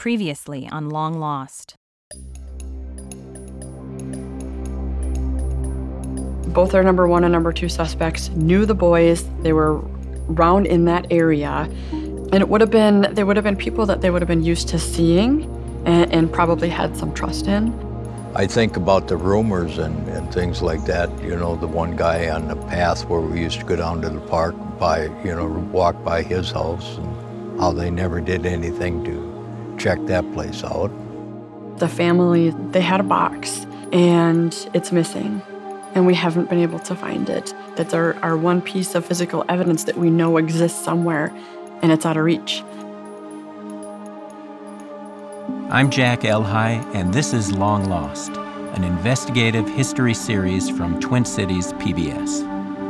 Previously on Long Lost. Both our number 1 and number 2 suspects knew the boys. They were around in that area. And they would have been people that they would have been used to seeing and probably had some trust in. I think about the rumors and things like that. You know, the one guy on the path where we used to go down to the park walk by his house, and how they never did anything to check that place out. The family, they had a box, and it's missing. And we haven't been able to find it. That's our one piece of physical evidence that we know exists somewhere, and it's out of reach. I'm Jack Elhai, and this is Long Lost, an investigative history series from Twin Cities PBS.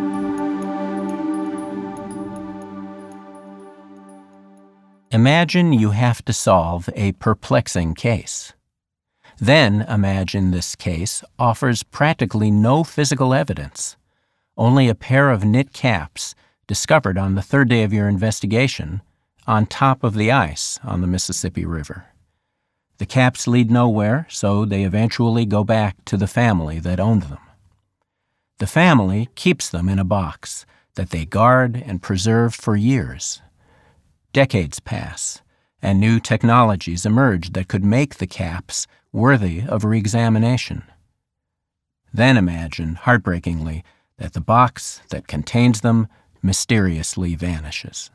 Imagine you have to solve a perplexing case. Then imagine this case offers practically no physical evidence, only a pair of knit caps discovered on the third day of your investigation on top of the ice on the Mississippi River. The caps lead nowhere, so they eventually go back to the family that owned them. The family keeps them in a box that they guard and preserve for years. Decades pass, and new technologies emerge that could make the caps worthy of re-examination. Then imagine, heartbreakingly, that the box that contains them mysteriously vanishes.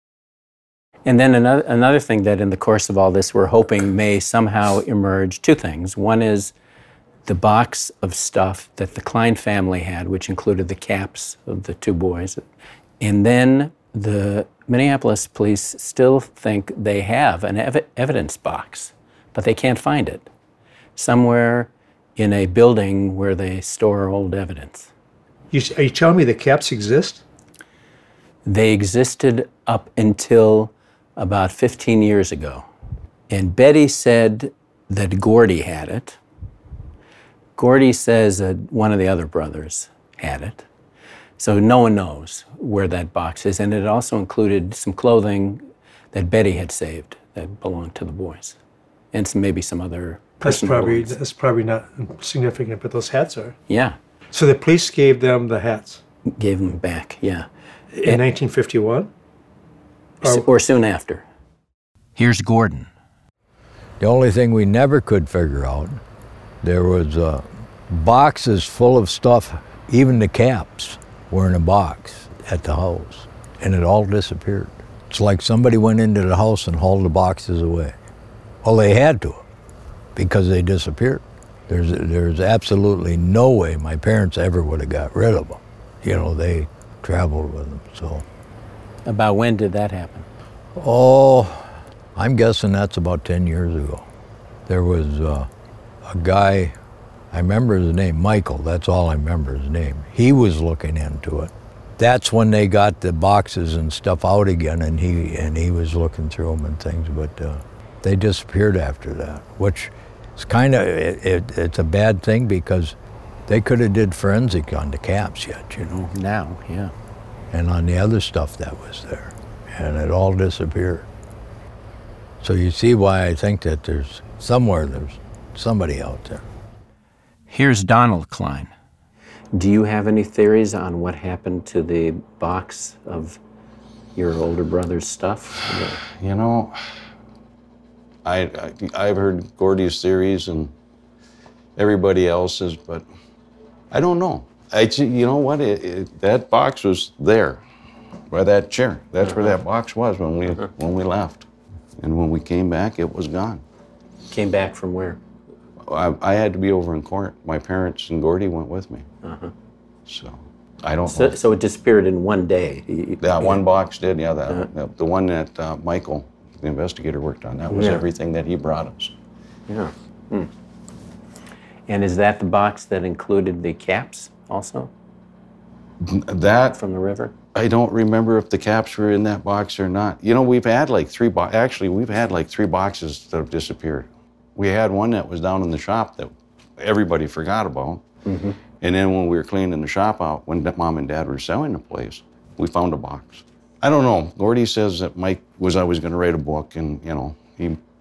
And then another thing that in the course of all this we're hoping may somehow emerge, two things. One is the box of stuff that the Klein family had, which included the caps of the two boys. And then the Minneapolis police still think they have an evidence box, but they can't find it. Somewhere in a building where they store old evidence. Are you telling me the caps exist? They existed up until about 15 years ago. And Betty said that Gordy had it. Gordy says that one of the other brothers had it. So no one knows where that box is. And it also included some clothing that Betty had saved that belonged to the boys. And maybe some other That's probably not significant, but those hats are. Yeah. So the police gave them the hats? Gave them back, yeah. In 1951? Or soon after. Here's Gordon. The only thing we never could figure out, there was boxes full of stuff, even the caps were in a box at the house, and it all disappeared. It's like somebody went into the house and hauled the boxes away. Well, they had to, because they disappeared. There's absolutely no way my parents ever would have got rid of them. You know, they traveled with them, so. About when did that happen? Oh, I'm guessing that's about 10 years ago. There was a guy, I remember his name, Michael, that's all I remember his name. He was looking into it. That's when they got the boxes and stuff out again, and he was looking through them and things, but they disappeared after that, which is kind of, it's a bad thing because they could have did forensic on the caps yet, you know. Now, yeah. And on the other stuff that was there, and it all disappeared. So you see why I think that there's somebody out there. Here's Donald Klein. Do you have any theories on what happened to the box of your older brother's stuff? You know, I've heard Gordy's theories and everybody else's, but I don't know. You know what? That box was there by that chair. That's where that box was when we left. And when we came back, it was gone. Came back from where? I had to be over in court. My parents and Gordy went with me. Uh-huh. So I don't know. So it disappeared in one day? That one box did, yeah. The one that Michael, the investigator, worked on, that was everything that he brought us. Yeah. Hmm. And is that the box that included the caps also? That from the river? I don't remember if the caps were in that box or not. You know, we've had like three boxes that have disappeared. We had one that was down in the shop that everybody forgot about. Mm-hmm. And then when we were cleaning the shop out, when Mom and Dad were selling the place, we found a box. I don't know. Gordy says that Mike was always going to write a book, and, you know, he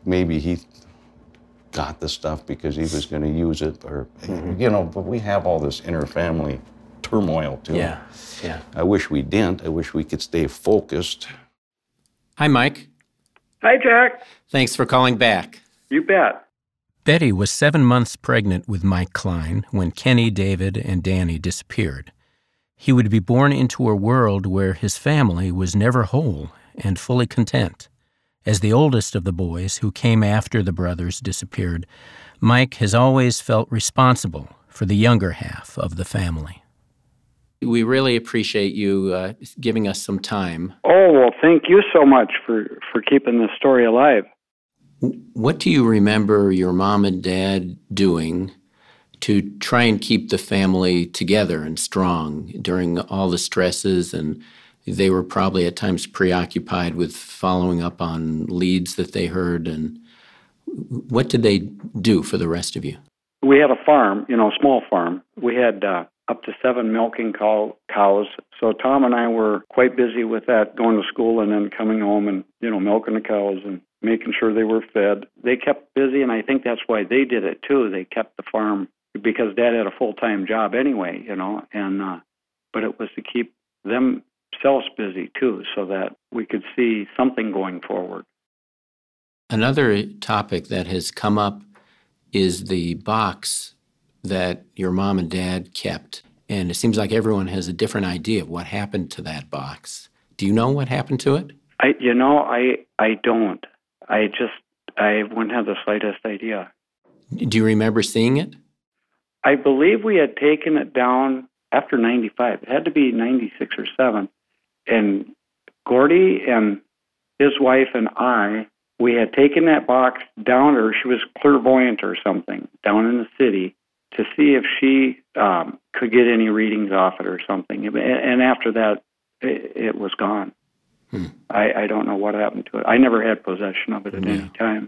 maybe he got the stuff because he was going to use it, or, but we have all this inner family turmoil too. Yeah. I wish we didn't. I wish we could stay focused. Hi, Mike. Hi, Jack. Thanks for calling back. You bet. Betty was 7 months pregnant with Mike Klein when Kenny, David, and Danny disappeared. He would be born into a world where his family was never whole and fully content. As the oldest of the boys who came after the brothers disappeared, Mike has always felt responsible for the younger half of the family. We really appreciate you giving us some time. Oh, well, thank you so much for keeping this story alive. What do you remember your mom and dad doing to try and keep the family together and strong during all the stresses? And they were probably at times preoccupied with following up on leads that they heard. And what did they do for the rest of you? We had a farm, a small farm. We had up to 7 milking cows. So Tom and I were quite busy with that, going to school and then coming home and, milking the cows and making sure they were fed. They kept busy, and I think that's why they did it too. They kept the farm because Dad had a full-time job anyway, but it was to keep themselves busy too so that we could see something going forward. Another topic that has come up is the box that your mom and dad kept. And it seems like everyone has a different idea of what happened to that box. Do you know what happened to it? I don't. I wouldn't have the slightest idea. Do you remember seeing it? I believe we had taken it down after 95. It had to be 96 or 7. And Gordy and his wife and I, we had taken that box down, or she was clairvoyant or something, down in the city, to see if she could get any readings off it or something. And after that, it was gone. I don't know what happened to it. I never had possession of it at any time.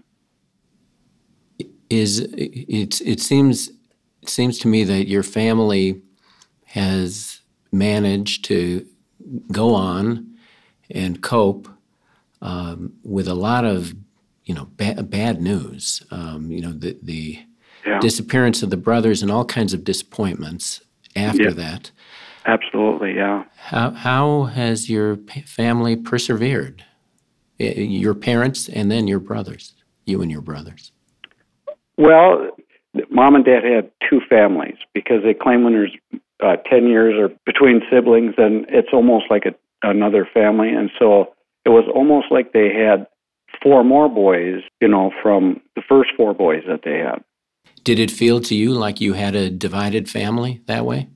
It seems to me that your family has managed to go on and cope with a lot of bad news. The disappearance of the brothers and all kinds of disappointments after that. Absolutely, yeah. How has your family persevered? Your parents and then your brothers, you and your brothers. Well, Mom and Dad had 2 families because they claim when there's 10 years or between siblings, then it's almost like another family. And so it was almost like they had 4 more boys, from the first 4 boys that they had. Did it feel to you like you had a divided family that way?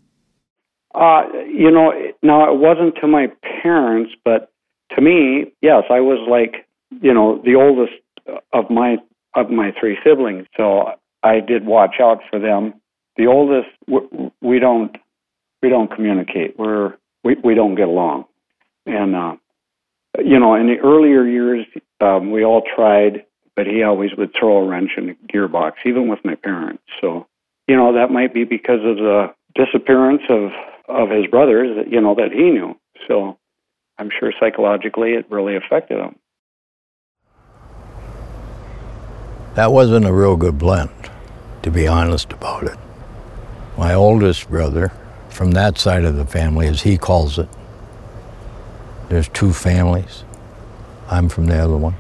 Now it wasn't to my parents, but to me, yes, I was like, the oldest of my 3 siblings. So I did watch out for them. The oldest, we don't communicate. We don't get along. And, in the earlier years, we all tried, but he always would throw a wrench in the gearbox, even with my parents. So, that might be because of the disappearance of his brothers, that he knew. So I'm sure psychologically it really affected him. That wasn't a real good blend, to be honest about it. My oldest brother, from that side of the family, as he calls it, there's 2 families. I'm from the other one.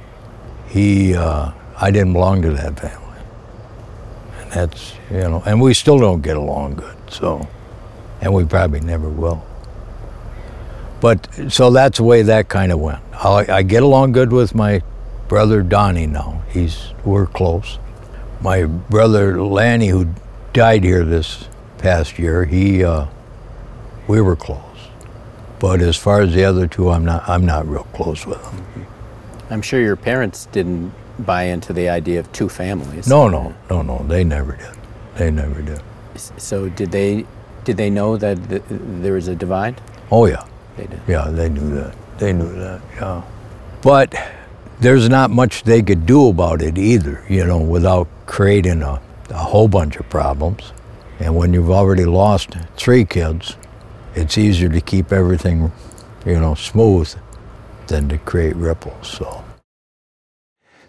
I didn't belong to that family. And that's, and we still don't get along good, so, and we probably never will. But, so that's the way that kind of went. I get along good with my brother Donnie now. We're close. My brother Lanny, who died here this past year, we were close. But as far as the other 2, I'm not real close with them. I'm sure your parents didn't buy into the idea of 2 families. No, they never did. So did they know that there was a divide? Oh yeah. They did. Yeah, they knew that, yeah. But there's not much they could do about it either, without creating a whole bunch of problems. And when you've already lost 3 kids, it's easier to keep everything, smooth than to create ripples, so.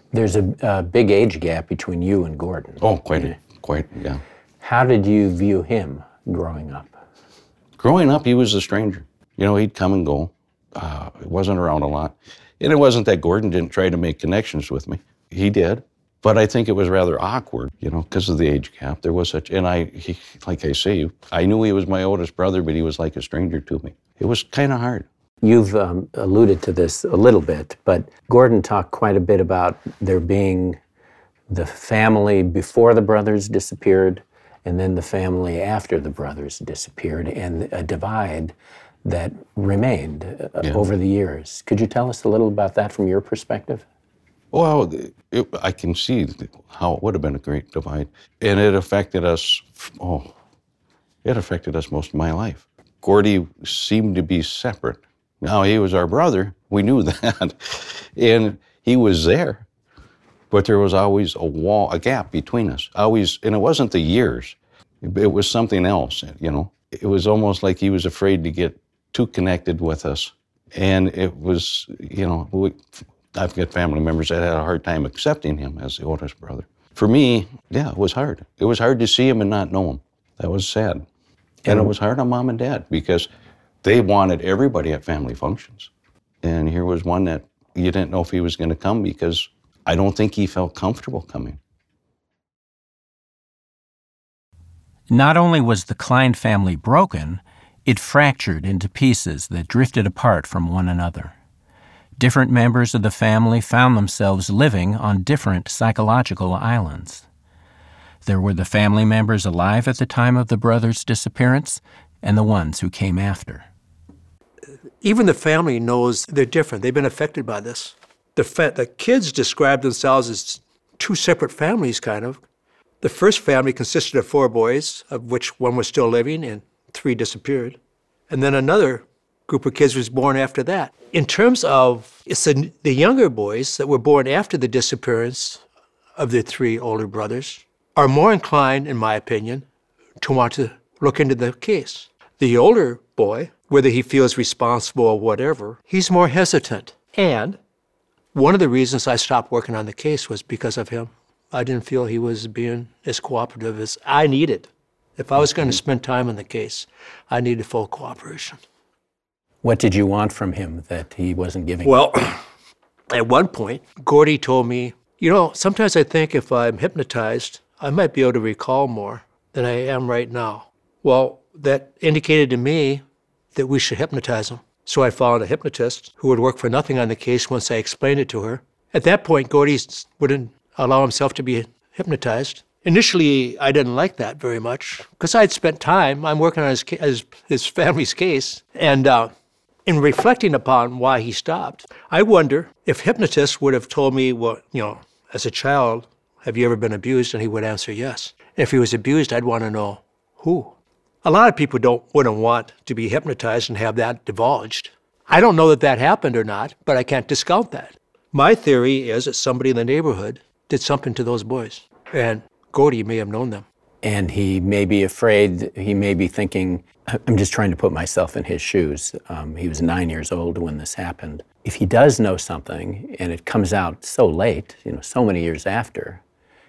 There's a big age gap between you and Gordon. Oh, quite, yeah. How did you view him growing up? Growing up, he was a stranger. You know, he'd come and go. He wasn't around a lot. And it wasn't that Gordon didn't try to make connections with me. He did. But I think it was rather awkward, you know, because of the age gap. There was such, and like I say, I knew he was my oldest brother, but he was like a stranger to me. It was kind of hard. You've alluded to this a little bit, but Gordon talked quite a bit about there being the family before the brothers disappeared and then the family after the brothers disappeared, and a divide that remained over the years. Could you tell us a little about that from your perspective? Well, I can see how it would have been a great divide. And it affected us, it affected us most of my life. Gordy seemed to be separate. Now, he was our brother. We knew that. And he was there. But there was always a gap between us. Always, and it wasn't the years. It was something else, you know. It was almost like he was afraid to get too connected with us. And it was, you know, I've got family members that had a hard time accepting him as the oldest brother. For me, yeah, it was hard. It was hard to see him and not know him. That was sad. And it was hard on Mom and Dad because they wanted everybody at family functions. And here was one that you didn't know if he was going to come because I don't think he felt comfortable coming. Not only was the Klein family broken, it fractured into pieces that drifted apart from one another. Different members of the family found themselves living on different psychological islands. There were the family members alive at the time of the brothers' disappearance and the ones who came after. Even the family knows they're different. They've been affected by this. The kids describe themselves as two separate families, kind of. The first family consisted of 4 boys, of which one was still living and 3 disappeared. And then another group of kids was born after that. In terms of the younger boys that were born after the disappearance of the 3 older brothers are more inclined, in my opinion, to want to look into the case. The older boy, whether he feels responsible or whatever, he's more hesitant. And one of the reasons I stopped working on the case was because of him. I didn't feel he was being as cooperative as I needed. If I was going to spend time on the case, I needed full cooperation. What did you want from him that he wasn't giving? Well, at one point, Gordy told me, you know, sometimes I think if I'm hypnotized, I might be able to recall more than I am right now. Well, that indicated to me that we should hypnotize him. So I found a hypnotist who would work for nothing on the case once I explained it to her. At that point, Gordy wouldn't allow himself to be hypnotized. Initially, I didn't like that very much because I'd spent time. I'm working on his family's case. And in reflecting upon why he stopped, I wonder if hypnotists would have told me, well, you know, as a child, have you ever been abused? And he would answer yes. If he was abused, I'd want to know who. A lot of people wouldn't want to be hypnotized and have that divulged. I don't know that happened or not, but I can't discount that. My theory is that somebody in the neighborhood did something to those boys, and Gordy may have known them. And he may be afraid, he may be thinking, I'm just trying to put myself in his shoes. He was 9 years old when this happened. If he does know something and it comes out so late, you know, so many years after,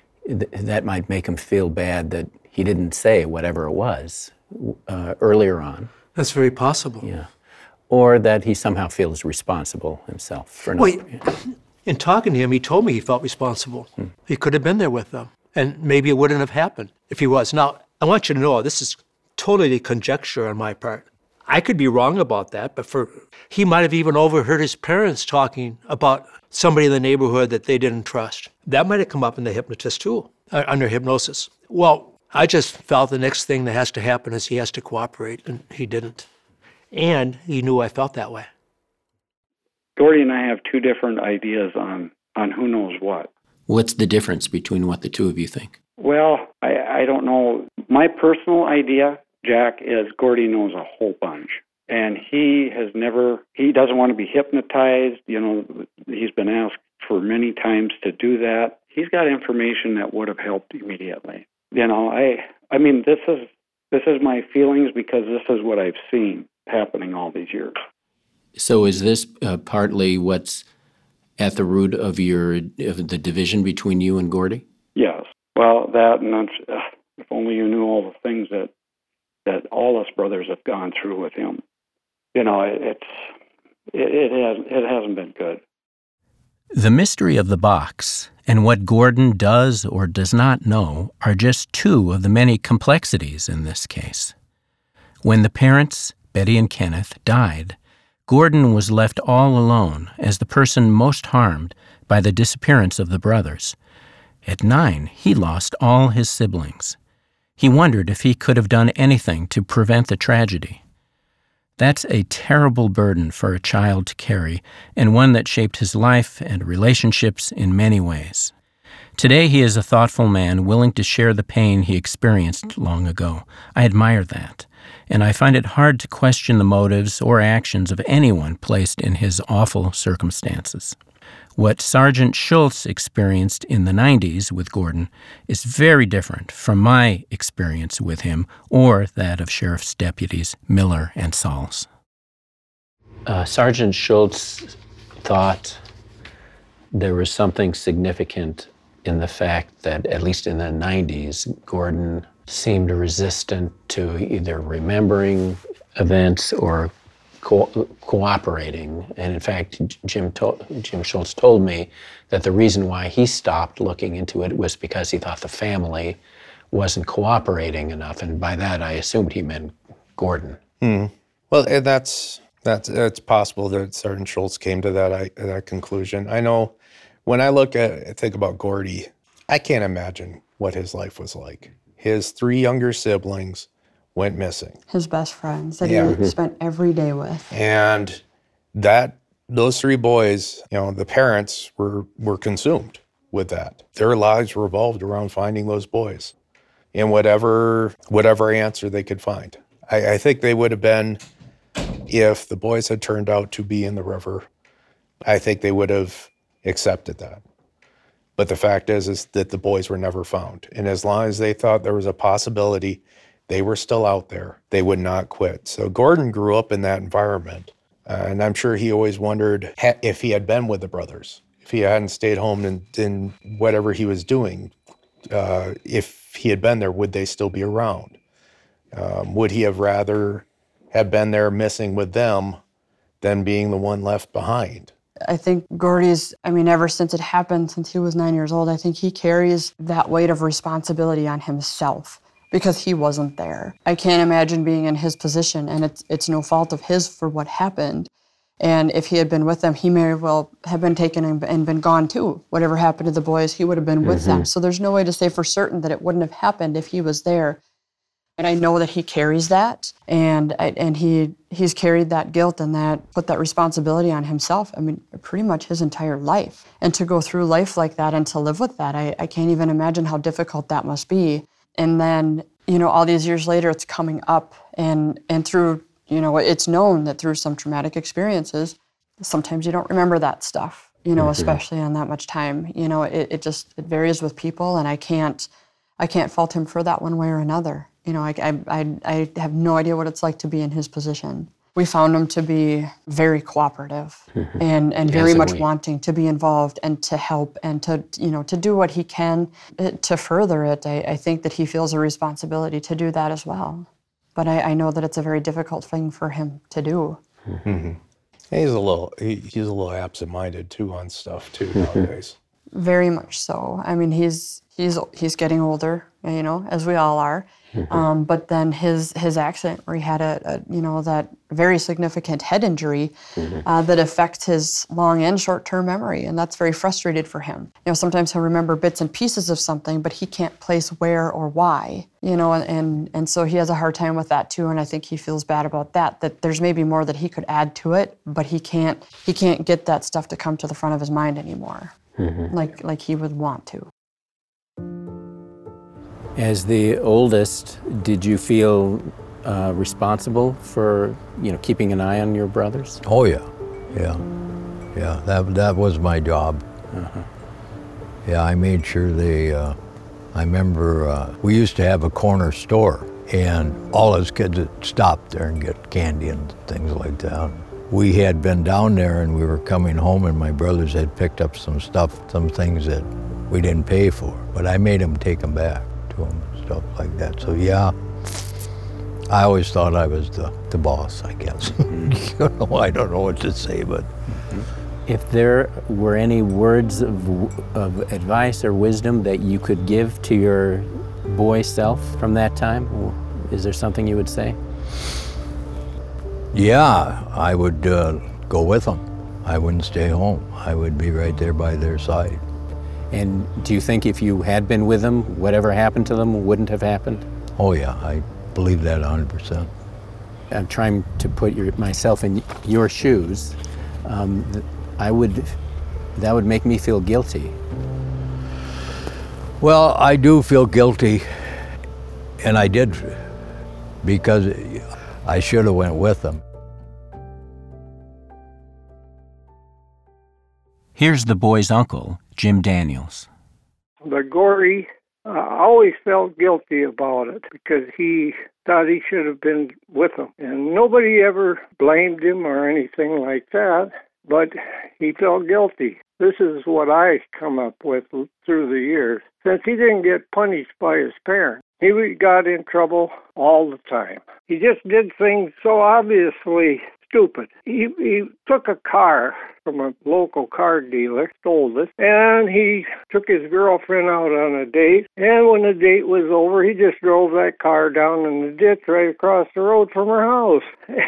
that might make him feel bad that he didn't say whatever it was earlier on. That's very possible. Yeah. Or that he somehow feels responsible himself for not. In talking to him, he told me he felt responsible. He could have been there with them, and maybe it wouldn't have happened if he was. Now, I want you to know, this is totally conjecture on my part. I could be wrong about that, but he might have even overheard his parents talking about somebody in the neighborhood that they didn't trust. That might have come up in the hypnotist too, under hypnosis. Well, I just felt the next thing that has to happen is he has to cooperate, and he didn't. And he knew I felt that way. Gordy and I have 2 different ideas on who knows what. What's the difference between what the two of you think? Well, I don't know. My personal idea, Jack, is Gordy knows a whole bunch. And he doesn't want to be hypnotized. You know, he's been asked for many times to do that. He's got information that would have helped immediately. You know, I mean, this is my feelings because this is what I've seen happening all these years. So is this partly what's at the root of the division between you and Gordy? Yes. Well, that, and that's, if only you knew all the things that all us brothers have gone through with him. You know, it hasn't been good. The mystery of the box and what Gordon does or does not know are just two of the many complexities in this case. When the parents, Betty and Kenneth, died, Gordon was left all alone as the person most harmed by the disappearance of the brothers. At 9, he lost all his siblings. He wondered if he could have done anything to prevent the tragedy. That's a terrible burden for a child to carry, and one that shaped his life and relationships in many ways. Today, he is a thoughtful man willing to share the pain he experienced long ago. I admire that, and I find it hard to question the motives or actions of anyone placed in his awful circumstances. What Sergeant Schultz experienced in the 90s with Gordon is very different from my experience with him or that of Sheriff's deputies Miller and Sauls. Sergeant Schultz thought there was something significant in the fact that, at least in the 90s, Gordon seemed resistant to either remembering events or cooperating. And in fact, Jim Schultz told me that the reason why he stopped looking into it was because he thought the family wasn't cooperating enough. And by that, I assumed he meant Gordon. Well, and that's possible that Sergeant Schultz came to that conclusion. I know when I think about Gordy, I can't imagine what his life was like. His 3 younger siblings went missing. His best friends that he spent every day with. And those 3 boys, the parents were consumed with that. Their lives revolved around finding those boys and whatever answer they could find. I think they would have been, if the boys had turned out to be in the river, I think they would have accepted that. But the fact is that the boys were never found. And as long as they thought there was a possibility they were still out there, they would not quit. So Gordon grew up in that environment. And I'm sure he always wondered if he had been with the brothers, if he hadn't stayed home in whatever he was doing, if he had been there, would they still be around? Would he have rather have been there missing with them than being the one left behind? I think Gordy's, ever since it happened, since he was 9 years old, I think he carries that weight of responsibility on himself because he wasn't there. I can't imagine being in his position, and it's no fault of his for what happened. And if he had been with them, he may well have been taken and been gone too. Whatever happened to the boys, he would have been with them. So there's no way to say for certain that it wouldn't have happened if he was there. And I know that he carries that, and he's carried that guilt and put that responsibility on himself, pretty much his entire life. And to go through life like that and to live with that, I can't even imagine how difficult that must be. And then, all these years later, it's coming up, and through, it's known that through some traumatic experiences, sometimes you don't remember that stuff, especially on that much time. It varies with people, and I can't fault him for that one way or another. I have no idea what it's like to be in his position. We found him to be very cooperative and very much wanting to be involved and to help and to do what he can to further it. I think that he feels a responsibility to do that as well. But I know that it's a very difficult thing for him to do. Mm-hmm. He's a little absent-minded too on stuff too nowadays. Very much so. He's getting older, as we all are. But then his accident, where he had that very significant head injury that affects his long and short-term memory, and that's very frustrated for him. Sometimes he'll remember bits and pieces of something, but he can't place where or why. And so he has a hard time with that too, and I think he feels bad about that. That there's maybe more that he could add to it, but he can't get that stuff to come to the front of his mind anymore, like he would want to. As the oldest, did you feel responsible for, keeping an eye on your brothers? Oh, yeah. That was my job. Yeah, I made sure they, I remember we used to have a corner store, and all us kids would stop there and get candy and things like that. We had been down there and we were coming home and my brothers had picked up some stuff, some things that we didn't pay for, but I made them take them back to them, stuff like that. So yeah, I always thought I was the boss, I guess. You know, I don't know what to say, but. If there were any words of advice or wisdom that you could give to your boy self from that time, is there something you would say? Yeah, I would go with them. I wouldn't stay home. I would be right there by their side. And do you think if you had been with them, whatever happened to them wouldn't have happened? Oh yeah, I believe that 100%. I'm trying to put myself in your shoes. That would make me feel guilty. Well, I do feel guilty, and I did, because I should have went with them. Here's the boy's uncle, Jim Daniels. But Gordy always felt guilty about it because he thought he should have been with them. And nobody ever blamed him or anything like that, but he felt guilty. This is what I come up with through the years. Since he didn't get punished by his parents, he got in trouble all the time. He just did things so obviously stupid. He took a car from a local car dealer, stole it, and he took his girlfriend out on a date. And when the date was over, he just drove that car down in the ditch right across the road from her house.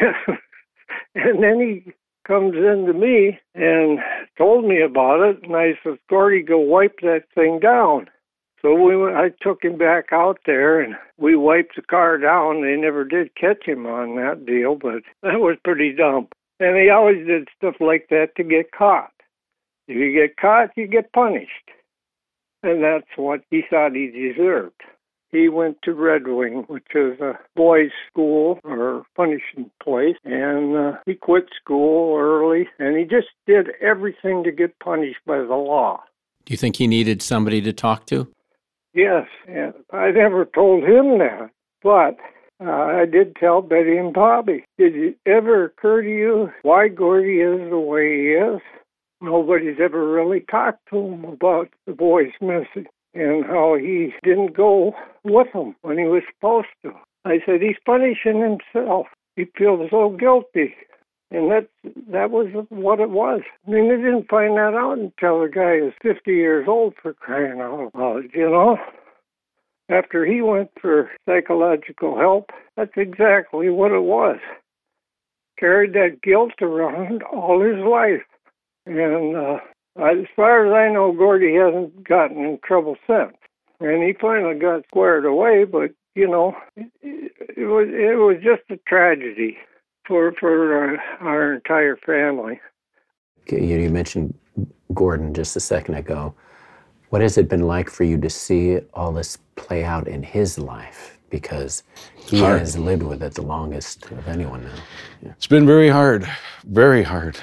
And then he comes in to me and told me about it, and I said, Gordy, go wipe that thing down. So I took him back out there, and we wiped the car down. They never did catch him on that deal, but that was pretty dumb. And he always did stuff like that to get caught. If you get caught, you get punished. And that's what he thought he deserved. He went to Red Wing, which is a boys' school or punishing place, and he quit school early, and he just did everything to get punished by the law. Do you think he needed somebody to talk to? Yes, and I never told him that, but I did tell Betty and Bobby. Did it ever occur to you why Gordy is the way he is? Nobody's ever really talked to him about the boys missing and how he didn't go with them when he was supposed to. I said, he's punishing himself. He feels so guilty. And that was what it was. I mean, they didn't find that out until the guy is 50 years old, for crying out loud, you know? After he went for psychological help, that's exactly what it was. Carried that guilt around all his life. And as far as I know, Gordy hasn't gotten in trouble since. And he finally got squared away, but, you know, it was just a tragedy for our entire family. You mentioned Gordon just a second ago. What has it been like for you to see all this play out in his life? Because he has lived with it the longest of anyone now. Yeah. It's been very hard, very hard.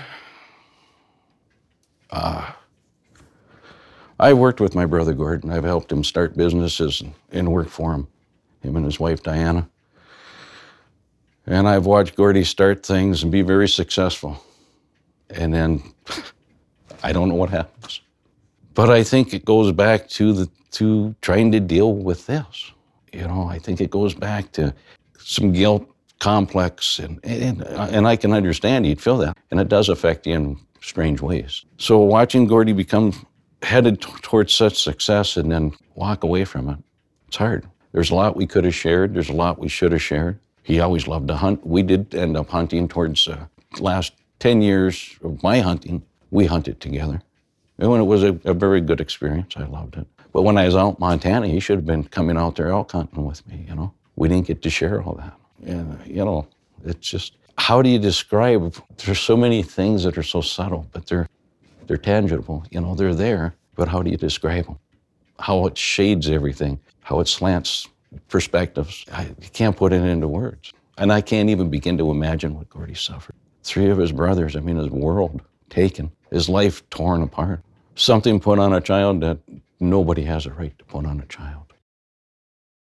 I've worked with my brother Gordon. I've helped him start businesses and work for him and his wife Diana. And I've watched Gordy start things and be very successful. And then I don't know what happens. But I think it goes back to trying to deal with this. You know, I think it goes back to some guilt complex, and I can understand he'd feel that. And it does affect you in strange ways. So watching Gordy become headed towards such success and then walk away from it, it's hard. There's a lot we could have shared. There's a lot we should have shared. He always loved to hunt. We did end up hunting towards the last 10 years of my hunting. We hunted together. And it was a very good experience. I loved it. But when I was out in Montana, he should have been coming out there elk hunting with me, you know. We didn't get to share all that. And, you know, it's just, how do you describe, there's so many things that are so subtle, but they're tangible, you know, they're there, but how do you describe them? How it shades everything, how it slants perspectives. You can't put it into words. And I can't even begin to imagine what Gordy suffered. 3 of his brothers, I mean, his world taken, his life torn apart. Something put on a child that nobody has a right to put on a child.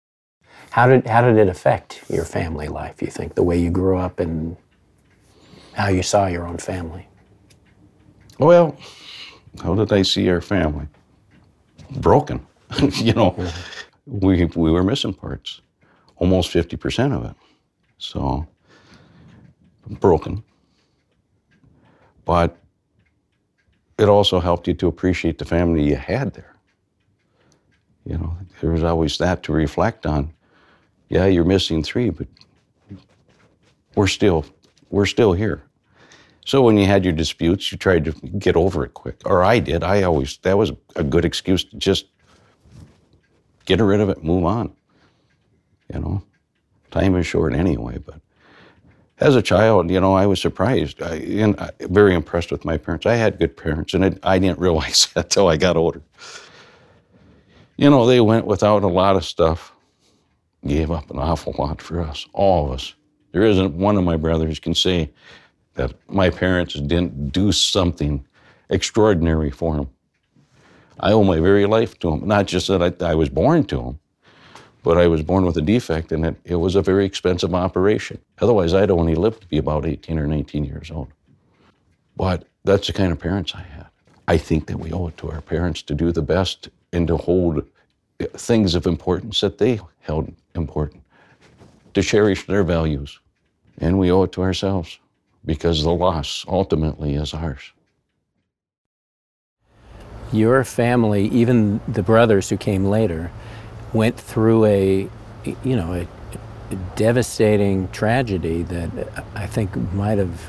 How did it affect your family life, you think, the way you grew up? And how you saw your own family? Well, how did I see our family? Broken. You know, we were missing parts, almost 50% of it. So, broken. But it also helped you to appreciate the family you had there. You know, there was always that to reflect on. Yeah, you're missing 3, but we're still here. So when you had your disputes, you tried to get over it quick. Or I did. That was a good excuse to just get rid of it, move on. You know, time is short anyway. But as a child, you know, I was surprised and very impressed with my parents. I had good parents, and I didn't realize that till I got older. You know, they went without a lot of stuff, gave up an awful lot for us, all of us. There isn't one of my brothers can say that my parents didn't do something extraordinary for them. I owe my very life to them. Not just that I was born to them, but I was born with a defect, and it was a very expensive operation. Otherwise, I'd only lived to be about 18 or 19 years old. But that's the kind of parents I had. I think that we owe it to our parents to do the best and to hold things of importance that they held important, to cherish their values. And we owe it to ourselves, because the loss ultimately is ours. Your family, even the brothers who came later, went through a devastating tragedy that I think might have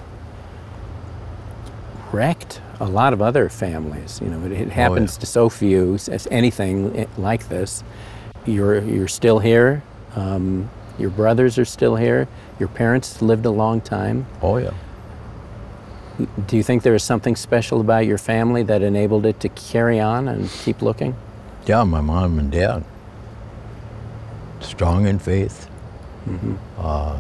wrecked a lot of other families. You know, it happens to so few, as anything like this. You're still here. Your brothers are still here. Your parents lived a long time. Oh, yeah. Do you think there is something special about your family that enabled it to carry on and keep looking? Yeah, my mom and dad. Strong in faith. Mm-hmm.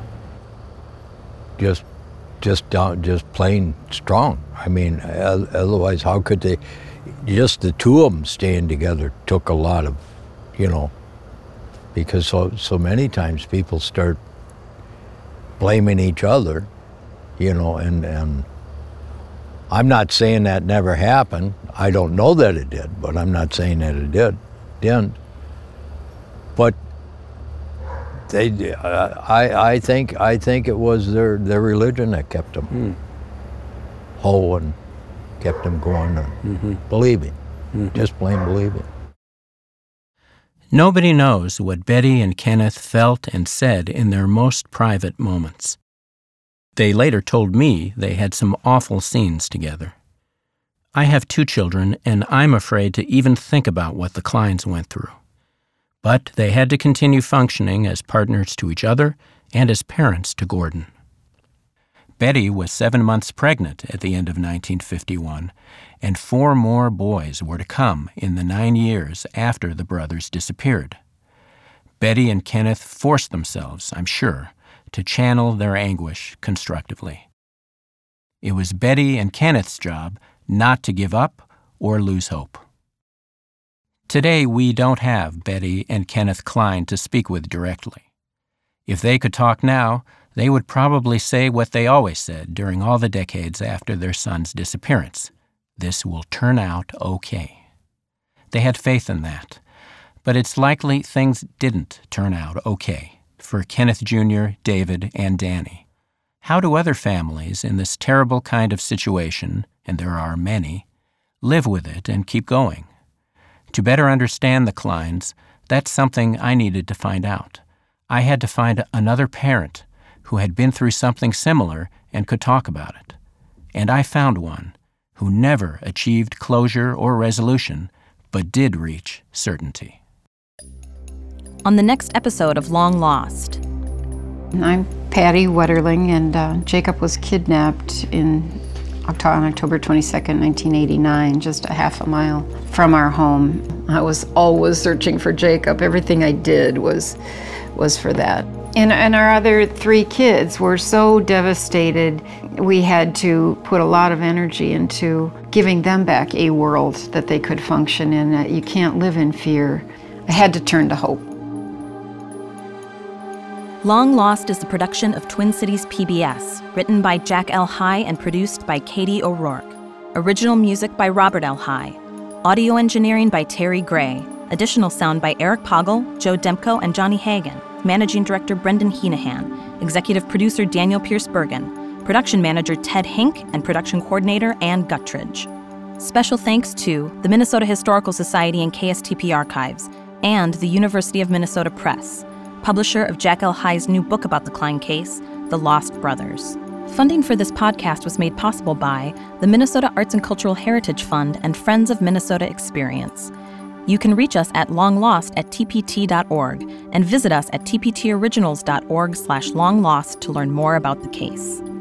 Just plain strong. I mean, otherwise, how could they? Just the two of them staying together took a lot of, you know, because so many times people start blaming each other, you know, and I'm not saying that never happened. I don't know that it did, but I'm not saying that it didn't. But they, I think it was their religion that kept them whole and kept them going and believing, just plain believing. Nobody knows what Betty and Kenneth felt and said in their most private moments. They later told me they had some awful scenes together. I have 2 children, and I'm afraid to even think about what the Kleins went through. But they had to continue functioning as partners to each other and as parents to Gordon. Betty was 7 months pregnant at the end of 1951, and 4 more boys were to come in the 9 years after the brothers disappeared. Betty and Kenneth forced themselves, I'm sure, to channel their anguish constructively. It was Betty and Kenneth's job not to give up or lose hope. Today, we don't have Betty and Kenneth Klein to speak with directly. If they could talk now, they would probably say what they always said during all the decades after their son's disappearance. This will turn out okay. They had faith in that, but it's likely things didn't turn out okay for Kenneth Jr., David, and Danny. How do other families in this terrible kind of situation, and there are many, live with it and keep going? To better understand the Kleins, that's something I needed to find out. I had to find another parent who had been through something similar and could talk about it. And I found one who never achieved closure or resolution, but did reach certainty. On the next episode of Long Lost. I'm Patty Wetterling, and Jacob was kidnapped on October 22nd, 1989, just a half a mile from our home. I was always searching for Jacob. Everything I did was for that. And our other 3 kids were so devastated. We had to put a lot of energy into giving them back a world that they could function in. You can't live in fear. I had to turn to hope. Long Lost is the production of Twin Cities PBS, written by Jack L. High and produced by Katie O'Rourke. Original music by Robert L. High. Audio engineering by Terry Gray. Additional sound by Eric Poggle, Joe Demko, and Johnny Hagan. Managing Director Brendan Heenahan. Executive Producer Daniel Pierce Bergen. Production Manager Ted Hink, and Production Coordinator Ann Guttridge. Special thanks to the Minnesota Historical Society and KSTP Archives, and the University of Minnesota Press, publisher of Jack L. High's new book about the Klein case, The Lost Brothers. Funding for this podcast was made possible by the Minnesota Arts and Cultural Heritage Fund and Friends of Minnesota Experience. You can reach us at longlost@tpt.org and visit us at tptoriginals.org/longlost to learn more about the case.